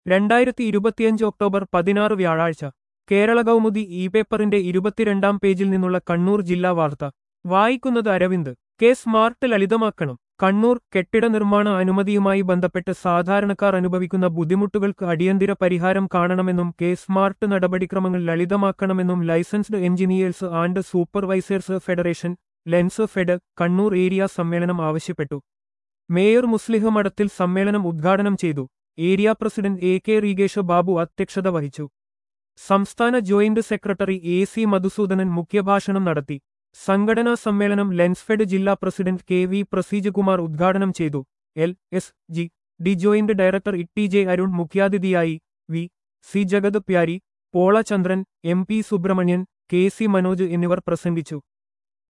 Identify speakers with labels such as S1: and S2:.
S1: 2025 October 16 വ്യാഴാഴ്ച Kerala Kaumudi E പേപ്പറിന്റെ 22-ാം പേജിൽ നിന്നുള്ള കണ്ണൂർ ജില്ലാ വാർത്ത വായിക്കുന്നത് അരവിന്ദ്. കെ സ്മാർട്ട് ലളിതമാക്കണം. കണ്ണൂർ. കെട്ടിട നിർമ്മാണ അനുമതിയുമായി ബന്ധപ്പെട്ട് സാധാരണക്കാർ അനുഭവിക്കുന്ന ബുദ്ധിമുട്ടുകൾക്ക് അടിയന്തര പരിഹാരം കാണണമെന്നും കെ സ്മാർട്ട് നടപടിക്രമങ്ങൾ ലളിതമാക്കണമെന്നും licensed engineers and supervisors federation Lensfed Kannur area സമ്മേളനം ആവശ്യപ്പെട്ടു. മേയർ മുസ്ലിഹ് മഠത്തിൽ സമ്മേളനം ഉദ്ഘാടനം ചെയ്തു. Area president A K Rigesh Babu അധ്യക്ഷത വഹിച്ചു. സംസ്ഥാന joint secretary A C Madhusoodanan മുഖ്യഭാഷണം നടത്തി. സംഘടനാ സമ്മേളനം ലെൻസ്ഫെഡ് ജില്ലാ president K V Praseej Kumar ഉദ്ഘാടനം ചെയ്തു. L S G D joint director Itty J Arun മുഖ്യാതിഥിയായി. V C Jagath Pyari, Pola Chandran, M P Subrahmanian, K C Manoj എന്നിവർ പ്രസംഗിച്ചു.